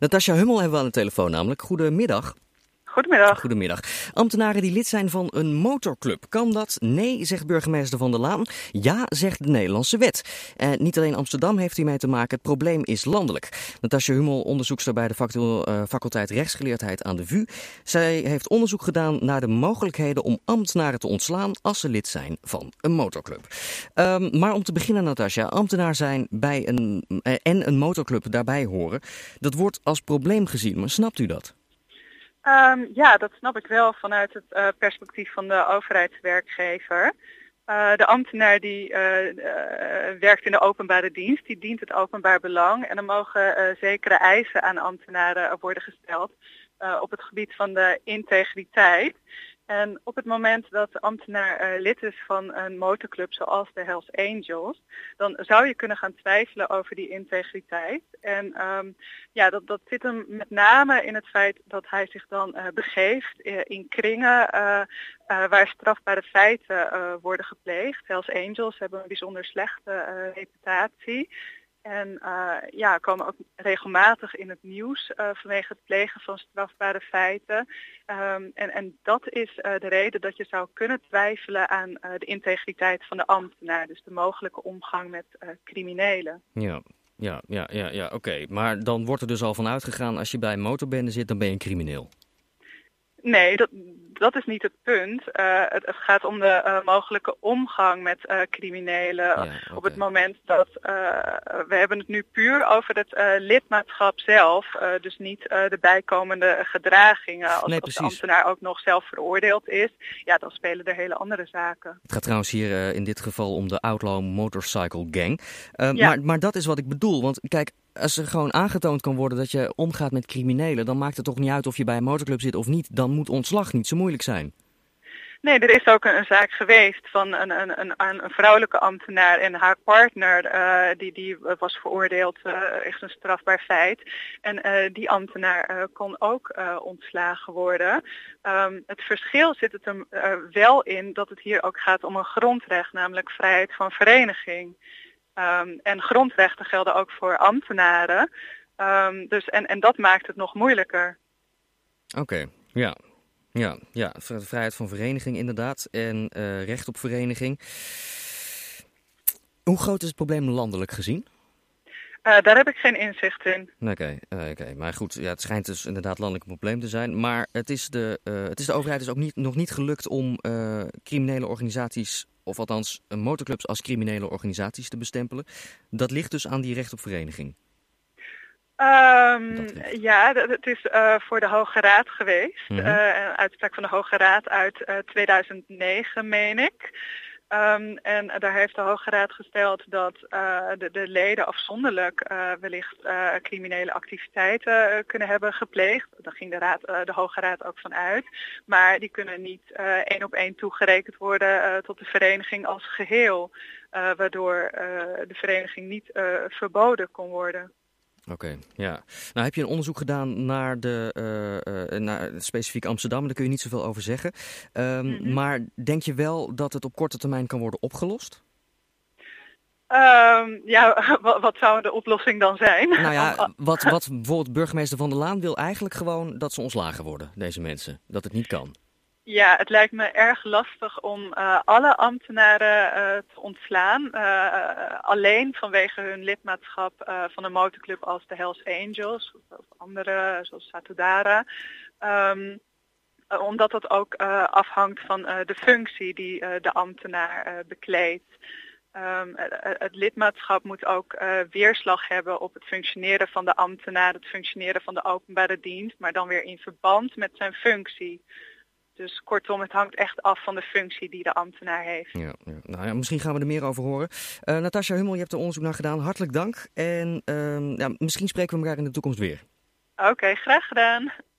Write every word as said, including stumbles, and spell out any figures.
Natasja Hummel hebben we aan de telefoon namelijk. Goedemiddag. Goedemiddag. Goedemiddag. Ambtenaren die lid zijn van een motorclub. Kan dat? Nee, zegt burgemeester Van der Laan. Ja, zegt de Nederlandse wet. En niet alleen Amsterdam heeft hiermee te maken. Het probleem is landelijk. Natasja Hummel, onderzoekster bij de facu- uh, faculteit rechtsgeleerdheid aan de V U. Zij heeft onderzoek gedaan naar de mogelijkheden om ambtenaren te ontslaan als ze lid zijn van een motorclub. Um, maar om te beginnen, Natasja, ambtenaar zijn bij een, uh, en een motorclub daarbij horen, dat wordt als probleem gezien. Maar snapt u dat? Um, ja, dat snap ik wel vanuit het uh, perspectief van de overheidswerkgever. Uh, de ambtenaar die uh, uh, werkt in de openbare dienst, die dient het openbaar belang. En er mogen uh, zekere eisen aan ambtenaren worden gesteld uh, op het gebied van de integriteit. En op het moment dat de ambtenaar uh, lid is van een motorclub zoals de Hells Angels, dan zou je kunnen gaan twijfelen over die integriteit. En um, ja, dat, dat zit hem met name in het feit dat hij zich dan uh, begeeft uh, in kringen uh, uh, waar strafbare feiten uh, worden gepleegd. Hells Angels hebben een bijzonder slechte uh, reputatie. En uh, ja, komen ook regelmatig in het nieuws uh, vanwege het plegen van strafbare feiten. Um, en, en dat is uh, de reden dat je zou kunnen twijfelen aan uh, de integriteit van de ambtenaar. Dus de mogelijke omgang met uh, criminelen. Ja, ja, ja, ja, ja oké. Okay. Maar dan wordt er dus al van uitgegaan, als je bij een motorbende zit, dan ben je een crimineel. Nee, dat, dat is niet het punt. Uh, het, het gaat om de uh, mogelijke omgang met uh, criminelen. Ja, okay. Op het moment dat, uh, we hebben het nu puur over het uh, lidmaatschap zelf. Uh, dus niet uh, de bijkomende gedragingen. Als, nee, als de ambtenaar ook nog zelf veroordeeld is. Ja, dan spelen er hele andere zaken. Het gaat trouwens hier uh, in dit geval om de Outlaw Motorcycle Gang. Uh, ja. maar, maar dat is wat ik bedoel. Want kijk, als er gewoon aangetoond kan worden dat je omgaat met criminelen, dan maakt het toch niet uit of je bij een motorclub zit of niet. Dan moet ontslag niet zo moeilijk zijn. Nee, er is ook een, een zaak geweest van een, een, een, een vrouwelijke ambtenaar en haar partner, uh, die, die was veroordeeld, uh, echt een strafbaar feit. En uh, die ambtenaar uh, kon ook uh, ontslagen worden. Um, het verschil zit het er uh, wel in dat het hier ook gaat om een grondrecht, namelijk vrijheid van vereniging. Um, en grondrechten gelden ook voor ambtenaren. Um, dus en, en dat maakt het nog moeilijker. Oké, okay, ja. Ja, ja, vrijheid van vereniging inderdaad. En uh, recht op vereniging. Hoe groot is het probleem landelijk gezien? Uh, daar heb ik geen inzicht in. Oké, okay, uh, okay. Maar goed, ja, het schijnt dus inderdaad landelijk een probleem te zijn. Maar het is de, uh, het is de overheid dus ook niet, nog niet gelukt om uh, criminele organisaties, of althans motorclubs als criminele organisaties te bestempelen. Dat ligt dus aan die recht op vereniging. Um, ja, het is uh, voor de Hoge Raad geweest. Mm-hmm. Uh, een uitspraak van de Hoge Raad uit uh, tweeduizend negen, meen ik. Um, en daar heeft de Hoge Raad gesteld dat uh, de, de leden afzonderlijk uh, wellicht uh, criminele activiteiten uh, kunnen hebben gepleegd. Daar ging de, raad, uh, de Hoge Raad ook van uit. Maar die kunnen niet uh, één op één toegerekend worden uh, tot de vereniging als geheel. Uh, waardoor uh, de vereniging niet uh, verboden kon worden. Oké, okay, ja. Nou heb je een onderzoek gedaan naar de uh, uh, naar specifiek Amsterdam, daar kun je niet zoveel over zeggen. Um, mm-hmm. Maar denk je wel dat het op korte termijn kan worden opgelost? Um, ja, wat, wat zou de oplossing dan zijn? Nou ja, wat, wat bijvoorbeeld burgemeester Van der Laan wil eigenlijk gewoon dat ze ontslagen worden, deze mensen. Dat het niet kan. Ja, het lijkt me erg lastig om uh, alle ambtenaren uh, te ontslaan. Uh, alleen vanwege hun lidmaatschap uh, van een motorclub als de Hells Angels of, of andere, zoals Satudara. Um, uh, omdat dat ook uh, afhangt van uh, de functie die uh, de ambtenaar uh, bekleedt. Um, het lidmaatschap moet ook uh, weerslag hebben op het functioneren van de ambtenaar, het functioneren van de openbare dienst, maar dan weer in verband met zijn functie. Dus kortom, het hangt echt af van de functie die de ambtenaar heeft. Ja, ja. Nou ja, misschien gaan we er meer over horen. Uh, Natasja Hummel, je hebt er onderzoek naar gedaan. Hartelijk dank. En uh, ja, misschien spreken we elkaar in de toekomst weer. Oké, okay, graag gedaan.